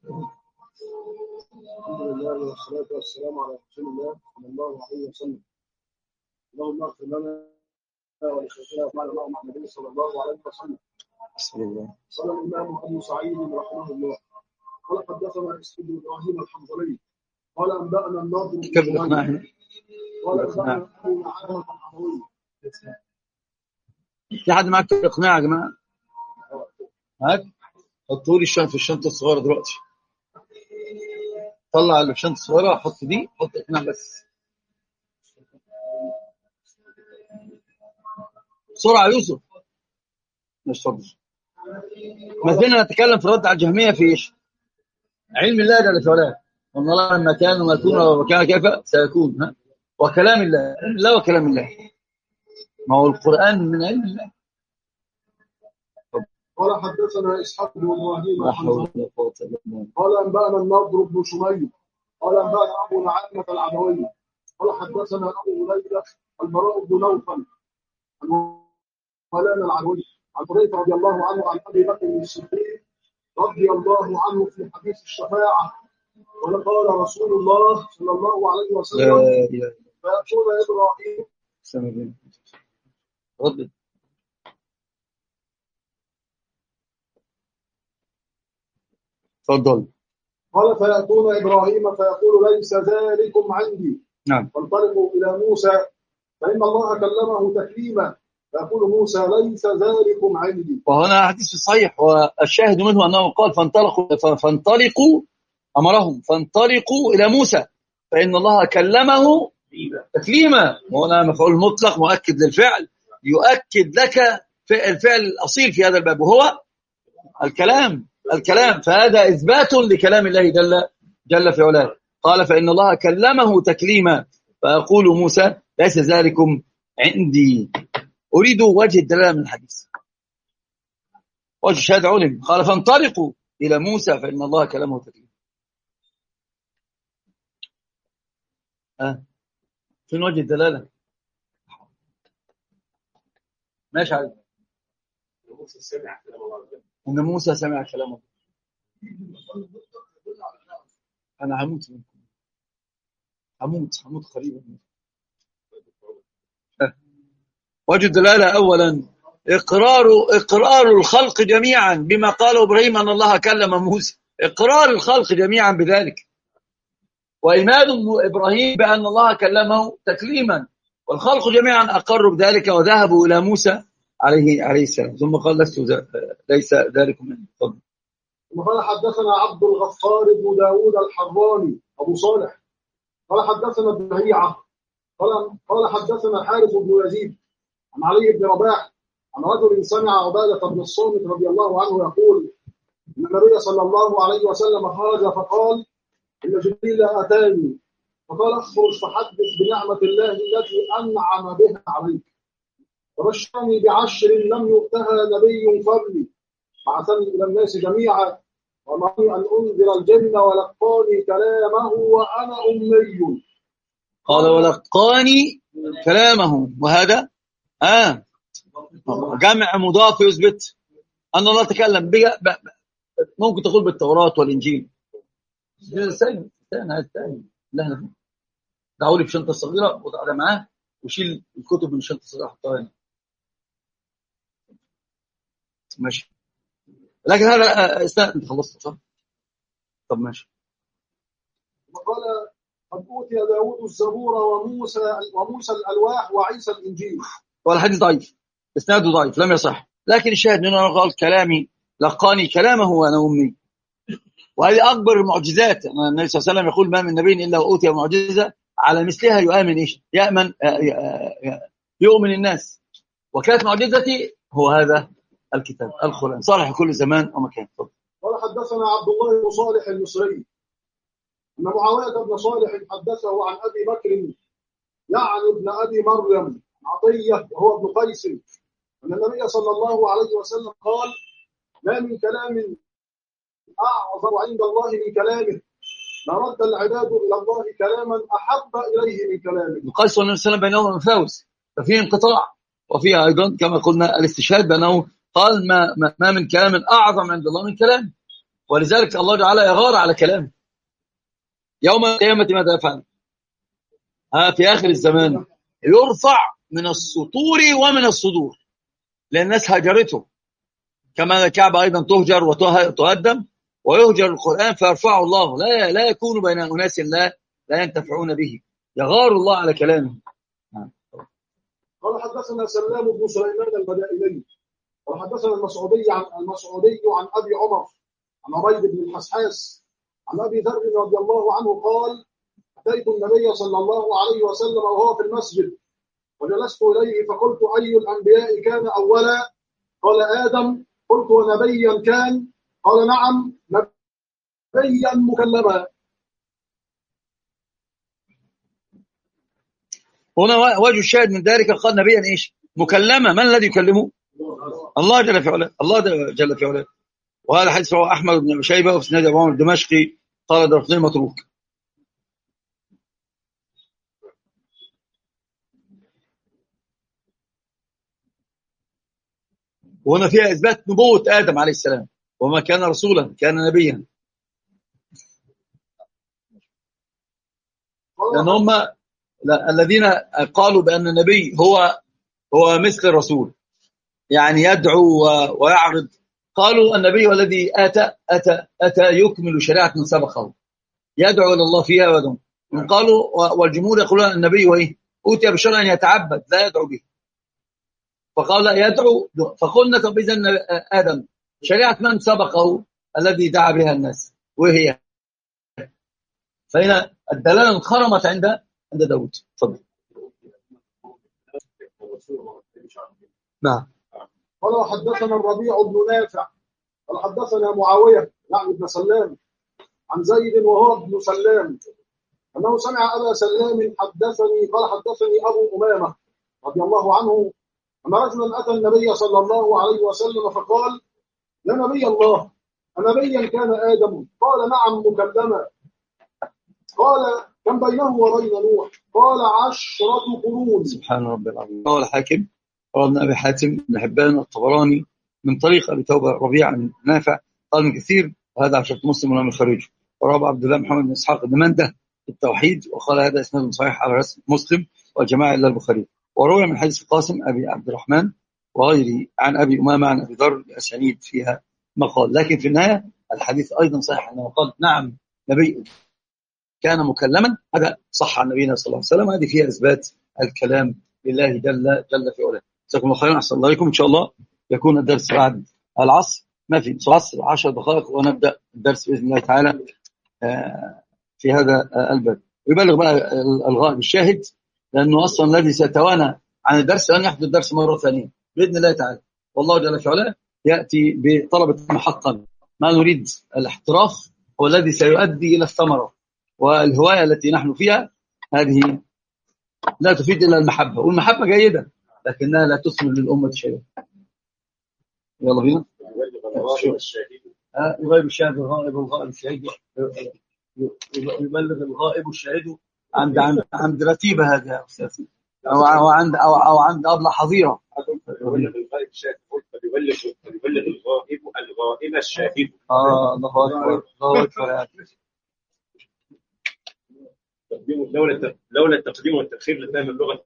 الحمد لله والصلاة والسلام على رسول الله صلى الله عليه وسلم. اللهم اغفر لنا ولشيخنا وفعل معه مع النبي صلى الله عليه وسلم. بسم الله. قال الإمام أبو سعيد رحمه الله قال حدثنا اسحاق بن إبراهيم الحنظلي قال أنبأنا النضر كتاب الإقناع هنا. قال أنبأنا أبو معاذ الحنظلي. في حد معاك كتاب الإقناع يا جماعة؟ هات حطوا لي في الشنطة الصغيرة دلوقتي. طلع الشنطة الصغيرة، حط دي، حط إقناع بس بسرعة يوسف. مش تفضل. ما زلنا نتكلم في الرد على الجهمية في إيش؟ علم الله جل في علاه، وأن الله لما كان وما يكون وكان كيف سيكون. ها؟ وكلام الله، علم الله وكلام الله، ما هو القرآن من علم الله. قال حدثنا إسحاق بن إبراهيم قال أنبأنا النضر بن شميل قال أنبأنا أبو نعامة العدوي قال حدثنا أبو هريرة البراء بن نوفل مولانا العدوي عن حذيفة رضي الله عنه عن أبي بكر الصديق رضي الله عنه في حديث الشفاعة وقال رسول الله صلى الله عليه وسلم فيأتون إبراهيم رد. تفضل. قال فيأتون إبراهيم فيقول ليس ذلكم عندي. نعم. فانطلقوا إلى موسى فإن الله كلمه تكليما فيقول موسى ليس ذلكم عندي. وهنا حديث صحيح، والشاهد منه أنه قال فانطلقوا أمرهم فانطلقوا إلى موسى فإن الله كلمه تكليما. وهنا مفعول مطلق مؤكد للفعل يؤكد لك الفعل الأصيل في هذا الباب وهو الكلام. فهذا إثبات لكلام الله جل في علاه. قال فإن الله كلمه تكليما فيقول موسى ليس ذلكم عندي. أريد وجه الدلالة من الحديث، وجه شهاد علم. قال فانطلقوا إلى موسى فإن الله كلمه تكليما. فين وجه الدلالة؟ ماشي عليك. إن موسى سمع كلامه. أنا هموت منكم، هموت قريبا. وجه الدلالة أولا إقرار الخلق جميعا بما قال إبراهيم أن الله كلم موسى، إقرار الخلق جميعا بذلك، وإيمان إبراهيم بأن الله كلمه تكليما، والخلق جميعا أقروا بذلك وذهبوا إلى موسى عليه السلام. ثم قال ليس ذلك منه. تفضل. ثم قال حدثنا عبد الغفار بن داود الحراني أبو صالح قال حدثنا ابن هيعة قال حدثنا حارث بن يزيد عن علي بن رباح عن رجل سمع عبادة بن الصامت رضي الله عنه يقول إن النبي صلى الله عليه وسلم خرج فقال إن جبريل أتاني فقال اخرج فحدث بنعمة الله التي أنعم بها عليك وبشرني بعشر لم يؤتها نبي قبلي بعثني إلى الناس جميعا وأمرني أن أنذر الجنة ولقاني كلامه وأنا أمي. قال ولقاني كلامه، وهذا جمع مضاف يثبت أن الله تكلم بها. ممكن تقول بالتوراة والإنجيل. الثاني لا دعوا لي بشنطة صغيرة وضع معاه وشيل الكتب من الشنطة الصغيرة حطها هنا. ماشي، لكن هذا انت خلصت صح؟ طب ماشي. وقال قد أوتي داود الزبور وموسى الألواح وعيسى الإنجيل. والحديث ضعيف، اسناده ضعيف لم يصح، لكن الشاهد منه قال كلامي لقاني كلامه وأنا أمي. وهذه أكبر المعجزات. النبي صلى الله عليه وسلم يقول ما من نبي إلا وأوتي معجزة على مثلها يؤمن الناس، وكانت معجزتي هو هذا الكتاب القرآن صالح كل زمان ومكان. قال حدثنا عبد الله بن صالح المصري أن معاوية بن صالح حدثه عن أبي بكر يعني ابن أبي مريم عطية وهو ابن قيس أن النبي صلى الله عليه وسلم قال ما من كلام أعظم عند الله من كلامه ما رد العباد إلى الله كلاما أحب إليه من كلامه. قيس والنبي صلى الله عليه وسلم بينهم مفاوز، ففيه انقطاع، وفيها أيضا كما قلنا الاستشهاد بأنه قال ما من كلام أعظم عند الله من كلام. ولذلك الله تعالى يغار على كلامه. يوم القيامة ماذا يفعل؟ في آخر الزمان يرفع من السطور ومن الصدور، لأن الناس هجرته، كما الكعبة أيضا تهجر وتهدم، ويهجر القرآن فيرفعه الله، لا يكون بين أناس لا ينتفعون به. يغار الله على كلامه. قال حدثنا سلام بن سليمان المدائني قال حدثنا المسعودي عن ابي عمر عن عبيد بن الحسحاس عن ابي ذر رضي الله عنه قال اتيت النبي صلى الله عليه وسلم وهو في المسجد وجلست اليه فقلت اي الانبياء كان اولا؟ قال ادم. قلت ونبيا كان؟ قال نعم نبيا مكلما. هنا وجه الشاهد من ذلك، قال نبيا ايش؟ مكلمة. من الذي يكلمه؟ الله جل في علاه. الله جل في علاه. وهذا حديث رواه احمد بن شيبه وفي اسناد ابو عمر الدمشقي قال درقطني متروك. وهنا فيها اثبات نبوة ادم عليه السلام، وما كان رسولا كان نبيا، لان هم الذين قالوا بان النبي هو مثل الرسول، يعني يدعو ويعرض. قالوا النبي الذي أتى يكمل شريعة من سبقه، يدعو إلى الله فيها ويدعو. قالوا والجمهور يقولون النبي وإيه؟ أوتي بشرع يتعبد لا يدعو به، فقال لا يدعو. فقلنا طب إذن آدم شريعة من سبقه الذي دعا بها الناس وهي؟ فهنا الدلالة انخرمت عند داود. تفضل. نعم. قال حدثنا الربيع بن نافع قال حدثنا معاوية يعني بن سلام عن زيد وهو ابن سلام أنه سمع أبا سلام حدثني أبو أمامة رضي الله عنه أن رجلا أتى النبي صلى الله عليه وسلم فقال يا نبي الله أنبيا كان آدم؟ قال نعم مكلما. قال كم بينه وبين نوح؟ قال 10 قرون. سبحان ربي العظيم. قال الحاكم قال ابن أبي حاتم بن حبان الطبراني من طريق أبي توبة ربيع عن نافع قال من كثير، وهذا عشرة مسلم ولا من الخارج. ورابع عبد الله محمد بن إسحاق بن منده في التوحيد وقال هذا إسناد صحيح على رسم مسلم والجماعة إلا البخاري. وروي من حديث القاسم أبي عبد الرحمن وغيره عن أبي أمامة عن أبي ذر بأسانيد فيها مقال، لكن في النهاية الحديث أيضا صحيح أنه قال نعم نبي كان مكلما. هذا صح عن نبينا صلى الله عليه وسلم. هذه فيها إثبات الكلام لله جل في علاه. جزاكم الله خيرا. أحسن الله إليكم. إن شاء الله يكون الدرس بعد العصر، ما في العصر 10 دقائق ونبدأ الدرس بإذن الله تعالى في هذا الباب. ويبلغ بقى الغائب الشاهد، لأنه أصلا الذي سيتوانى عن الدرس لن يحضر الدرس مرة ثانية بإذن الله تعالى. والله جل في علاه يأتي بطلبة حقا. ما نريد الاحتراف هو الذي سيؤدي إلى الثمرة، والهواية التي نحن فيها هذه لا تفيد إلا المحبة، والمحبة جيدة لكنها لا تثمر للأمة شيئا. يلا بينا. يغيب الشاهد الغائب والغائب الشهيد، يبلغ الغائب الشهيد عند رتيبة هذا يا أستاذ، أو عند أبلة حظيرة. يبلغ الغائب الشاهد فليبلغ الغائب الشاهد. الله أكبر الله أكبر. لولا التقديم والتأخير لفهم اللغة.